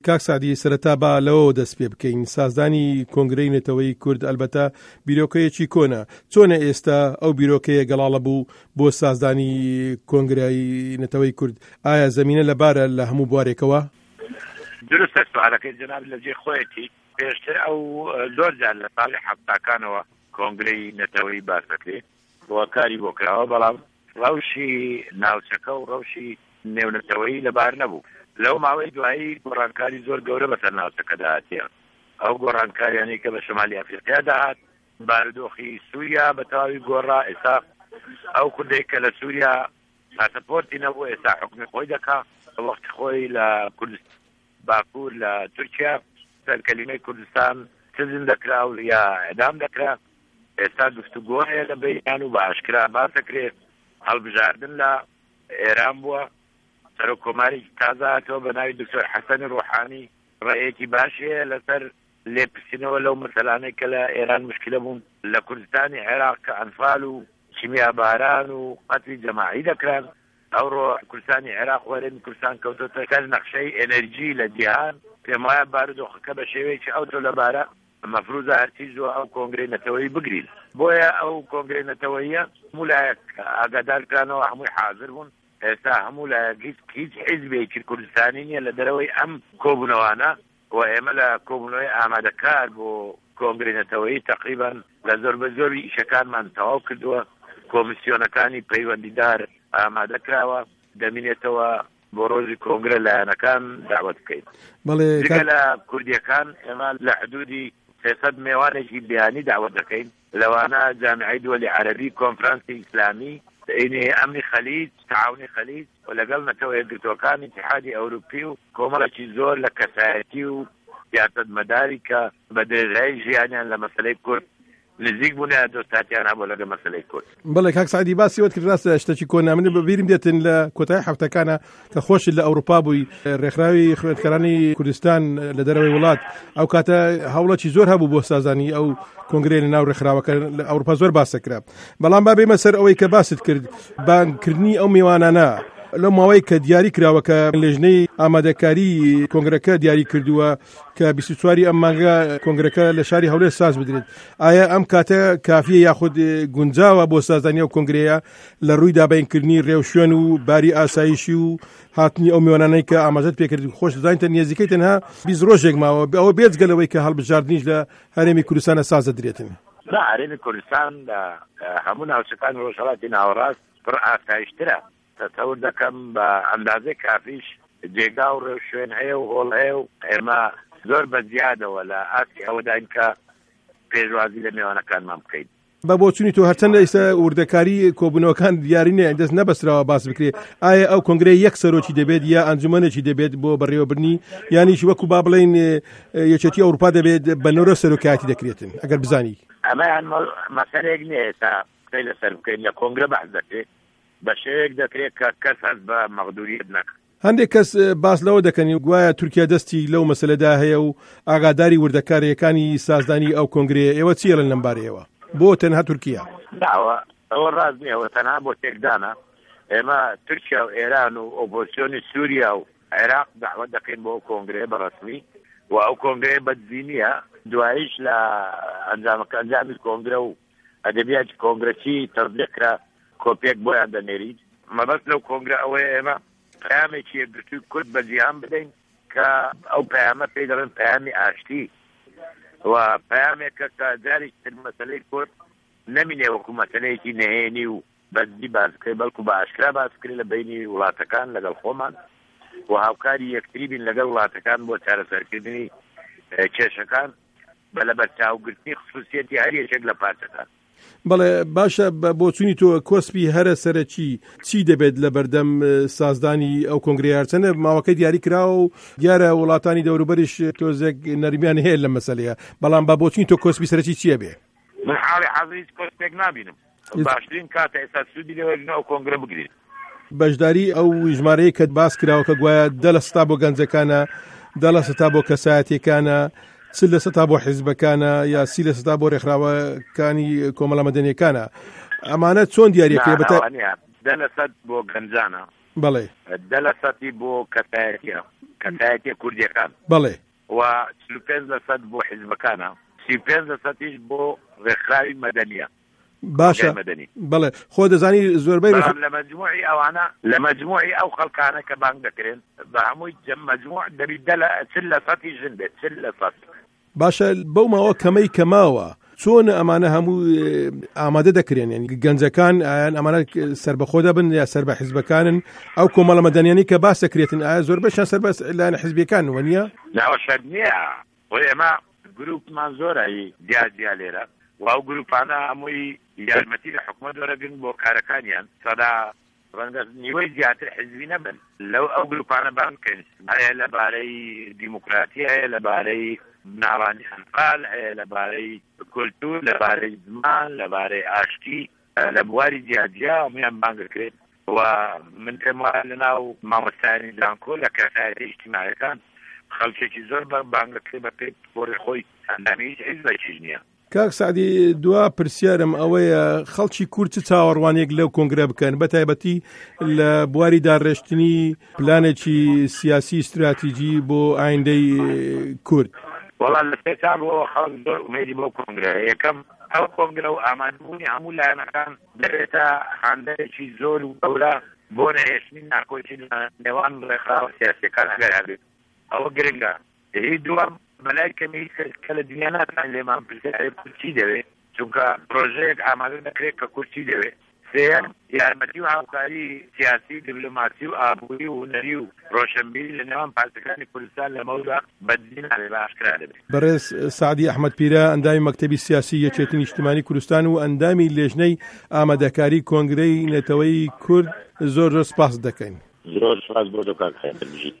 کاک سعدی سەرەتا با لەوە دەست پێ بکەین. سازدانی کۆنگرەی نەتەوەی کورد ئەلبەتە بیرۆکەیەکی کۆنە. چۆنە ئێستا ئەو بیرۆکەیە گەڵاڵە بوو بۆ سازدانی کۆنگرەی نەتەوەی کورد؟ ئایا زەمینە لەبارە لە هەموو بوارێکەوە؟ درستە سوالەکەی جەناب لە جێ خۆیەتی. پێشتر ئەو زۆر جار لە ساڵی حەفتاکانەوە کۆنگرەی نەتەوەی باس دەکرێت بۆ کاری بۆ کراوە، بەڵام ڕەوشی ناوچەکە و ڕەوشی نێونەتەوەی لەبار نەبوو. لەو ماوەی دوایی گۆڕانکاری زۆر گەورە بەسەر ناوچەکەدا هاتیە. ئەو گۆڕانکاریانەی کە بە شەمالی ئەفریقیادا هات، بارودۆخی سووریا بە تەواوی گۆڕا. ئێستا ئەو کوردەی کە لە سووریا پاسەپۆرتی نەبوو ئێستا حکمی خۆی دەکات، وەختی خۆی لە کوردستان باکوور لە تورکیا سەرکەلیمەی کوردستان سزن دەکرا و یا ئەدام دەکرا. ئێستا گفتوگۆ هەیە لە بەیان و بە ئاشکرا باس دەکرێت. هەڵبژاردن لە ئێران بووە، سەرۆکۆمارێکی تازە هاتەوە بە ناوی دکتۆر حەسەن ڕۆحانی. ڕێیەکی باشەیە لەسەر لێپرسینەوە لەو مەسەلانەی کە لە ئێران مشکلە بوون لە کوردستانی عێراق کە ئەنفال و چیمیا باران و قەتلی جەماعی دەکران. ئەوڕۆ کوردستانی عێراق وەرێنی کوردستان کەوتۆتە کەس نەخشەی ئێنەرژی لە جیهان. پێم وایە بارودۆخەکە بە شێوەیەکی ئەوتۆ لەبارە مەفروضە هەرچی زۆر ئەو کۆنگرەی نەتەوەی بگرین. بۆیە ئەو کۆنگرەی نەتەوەیە هەموو لایەک ئاگادارکرانەوە، هەمووی حاضر بوون. ئێستا هەموو لایەک هیچ حیزبێکی کوردستانی نییە لە دەرەوەی ئەم کۆبوونەوانە و ئێمە لە کۆبوونەوەی ئامادەکار بۆ کۆنگرەی نەتەوەی تەقریبەن لە زۆر بە زۆری ئیشەکانمان تەواو کردووە. کۆمیسیۆنەکانی پەیوەندیدار ئامادەکراوە، دەمینێتەوە بۆ ڕۆژی کۆنگرە لایەنەکان داوەت بکەین. دیکە لە کوردیەکان ئێمە لە حدودی 300 میوانێکی بیانی داوەت دەکەین. لەوانە جامعەی دووەلی عەرەبی، کۆنفرانسی ئیسلامی، ئەمنی خەلیج، تعاونی خەلیج و لەگەڵ نەتەوە یەکگرتووەکان ئیتحادی ئەوروپی و کۆمەڵێکی زۆر لە کەسایەتی و سیاسەتمەداری کە بە درێژایی ژیانیان لە مەسەلەی کورد نزیک بوون یا دۆستاتیان هەبوو لەگە مەسەلەی کورد. بەڵێ کاک سعدی باسی وەت کرد، ڕاستە شتێکی کۆنا من بەبیرم دێتن لە کۆتایی هەفتەکانە کە خۆشت لە ئەوروپا بووی، ڕێکخراوی خوێندکارانی کوردستان لە دەرەوەی وڵات ئەو کاتە هەوڵەکی زۆر هەبوو بۆ سازانی ئەو کۆنگرەی لە ناو ڕێکخراوەکە لە ئەوروپا زۆر باسەکرا. بەڵام با بێمە سەر ئەوەی کە باست کرد، بانکردنی ئەو میوانانە لە ماوەی کە دیاری کراوە کە لێژنەی ئامادەکاری کۆنگرەکە دیاری کردووە کە 24 ئەم مانگە کۆنگرەکە لە شاری هەولێر ساز بدرێت. ئایا ئەم کاتە کافیە یاخود گونجاوە بۆ سازانی ئەو کۆنگرەیە لە ڕووی دابینکردنی ڕێوشوێن و باری ئاسایشی و هاتنی ئەو میوانانەی کە ئاماژەت پێکرد؟ خۆش دەزانیتە نێزیکەی تەنها 20 ڕۆژێک ماوە ئەوە بێجگەلەوەی کە هەڵبژاردنیش لە هەرێمی کوردستانە سازە درێتن. هەرێمی کوردستان لە هەموو ناوچەکان ڕۆژهەڵاتی ناوەڕاست پڕ ئاسایشترە. تەسەور دەکەم بە ئەندازەی کافیش جێگا و ڕێوشوێن هەیە و هۆڵ هەیە و ئێمە زۆر بە زیادەوە لە ئاسی ئەوەداین کە پێشوازی لە میوانەکانمان بکەین. بە بۆچوونی تۆ هەرچەندە ئێستا وردەکاری کۆبوونەوەکان دیاری نییە، دەست نەبەستراوە باس بکرێ، ئایا ئەو کۆنگرەی یەک سەرۆکی دەبێت یا ئەنجومەنێکی دەبێت بۆ بەڕێوەبرنی، یانیش وەکو با بڵێن یەکێتی ئەوروپا دەبێت بەنەوڕە سەرۆکایەتی دەکرێتن؟ ئەگەر بزانی ئەمەیان مەسەلەیەک نییە ئێستا قەی لەسەر بکەین لە کۆنگرە بەحث دەکرێت بە شێوەیەک دەکرێت کە کەس هەست بە مەغدوریت نەکات. هەندێک کەس باس لەوە دەکەنی گوایە تورکیا دەستی لەو مەسەلەدا هەیە و ئاگاداری وردەکاریەکانی سازدانی ئەو کۆنگرەیە. ئێوە چیە لە لەمبارەیەوە بۆ تەنها تورکیا؟ ئەوە ڕاست نییە، ئەوە تەنها بۆ تێکدانە. ئێمە تورکیا و ئێران و ئۆپۆزیسیۆنی سووریا و عێراق داوەت دەکەین بۆ ئەو کۆنگرەیە بەڕەسمی و ئەو کۆنگرەیە بەدزینیە. دواییش لە ئەنجامی کۆنگرە و ئەدەبیاتی کۆنگرەسی تەصدیقکرا کۆپێک بۆیان دەنێرید. مەبەست لەو کۆنگرە ئەوەیە ئێمە پەیامێکی یەکگرتووی کورد بە جیهان بدەین کە ئەو پەیامە پێی دەڵێن پەیامی ئاشتی و پەیامێکە کە جارێکی تر مەسەلەی کورد نەمینێ وەکو مەسەلەیەکی نەهێنی و بەزدی باسکرێ، بەڵکو بە ئاشکرا باسکرێ لە بینی وڵاتەکان لەگەڵ خۆمان و هاوکاری یەکتری بین لەگەڵ وڵاتەکان بۆ چارەسەرکردنی کێشەکان بە لە بەرچاوگرتنی خصوصیەتی هەر یەکێک لە پارچەکان. بەڵێ باشە، بۆچوونی تۆ کۆسپی هەرە سەرەکی چی دەبێت لە بەردەم سازدانی ئەو کۆنگرەیە؟ هەرچەندە ماوەکەی دیاری کراوە و دیارە وڵاتانی دەوروبەریش تۆزێک نەرمیان هەیە لە مەسەلەیە، بەڵام با بۆچوونی تۆ کۆسپی سەرەکی چییە بێ؟ من حاڵی حەزیز کۆسپێک نابینم. باشترین کاتە ئێستا سوودی لەوەرن ئەو کۆنگرە بگرین. بەشداری ئەو ژمارەیە کە باس کراوە کە گوایە 10% بۆ گەنجەکانە، 10% بۆ کەسایەتیەکانە، 40% بۆ حیزبەکانە یا 30% بۆ ڕێکخراوەکانی کۆمەڵە مەدەنیەکانە. ئەمانە چۆن دیاریەکەی؟ 10% بۆ گەنجانە، بەڵێ دە لە سەدی بۆ کەتایەتیە کوردیەکان بەڵێ و 35% بۆ حیزبەکانە 35% بۆ ڕێکخراوی مەدەنیە باشە بەڵێ خۆ دەزانی زۆربەی لە مەجموعی ئەوانە لە مەجموعی ئەو خەڵکانە کە بانگ دەکرێن بە هەمووی مەجموع دەبی 40% ژن بێت 40%. باشە بەو ماوە کەمەی کەماوە چۆن ئەمانە هەموو ئامادە دەکرێن ینی گەنجەکان ئایان ئەمانە سەربەخۆ دەبن یا سەر بە حیزبەکانن ئەو کۆمەڵە مەدەنیانی کە باس دەکرێتن ئایا زۆربەیشان سەر بە لایەنە حیزبیەکان وەنیە؟ ناوەشەر نییە وەی ئێمە گروپمان زۆرایی دیازیا لێرە و ئەو گروپانە هەمووی یارمەتی لە حکومەت وەرەگرن بۆ کارەکانیان سەدا ڕەنگە نیوەی زیاتر حیزبی نەبن لەو ئەو گروپانە بان بکەین هەیە لەبارەی دیموکراتی هەیە لەبارەی ناڕانی هەنقال هەیە لەبارەی کولتور لەبارەی زمان لەبارەی ئاشتی لە بواری جیاجیا هەمویان بانگەکرێت و من پێم وایە لەناو مامۆستایانی زانکۆ لە کەسایەتی ئیجتیماعیەکان خەڵکێکی زۆر بانگەکرێت بە پێی بۆڕێ خۆی ئەندامی هیچ حیزبێکیش نییە. کاک سعدی دوا پرسیارم ئەوەیە خەڵکی کورد چ چاوەڕوانێک لەو کۆنگرە بکەن بە تایبەتی لە بواری داڕێشتنی پلانێکی سیاسی استراتیجی بۆ ئایندەی کورد؟ وەڵا لە پێ تا بۆ خەڵک زۆر ئومێدی بۆ کۆنگرە یەکەم ئەو کۆنگرە و ئامادەبوونی هەموو لایەنەکان دەبێتە هاندەرێکی زۆر و گەورە بۆ نەهێشتنی ناکۆچی نێوان ڕێکخراوە سیاسیەکان ئەگەر هەبێت ئەوە گرنگە. هی دووەم بەلای کەمی کە لە دنیا ناتوان لێمان پرسیارێ کورتی دەوێت چونکە پرۆژەیەک ئامادە دەکرێت کە کورتی دەوێت. سێم یارمەتی و هاوکاری سیاسی دیپلۆماسی و ئابووری و هونەری و ڕۆشنبیری لە نێوان پارتەکانی کوردستان لەمەودا بەدلی نابێ بە ئاشکرا دەبێت. بەڕێز سعدی ئەحمەد پیرە ئەندامی مەکتەبی سیاسی یەکێتی نیشتیمانی کوردستان و ئەندامی لێژنەی ئامادەکاری کۆنگرەی نێتەوەی کورد زۆر سپاس دەکەین. زۆر سپاس بۆ دۆکان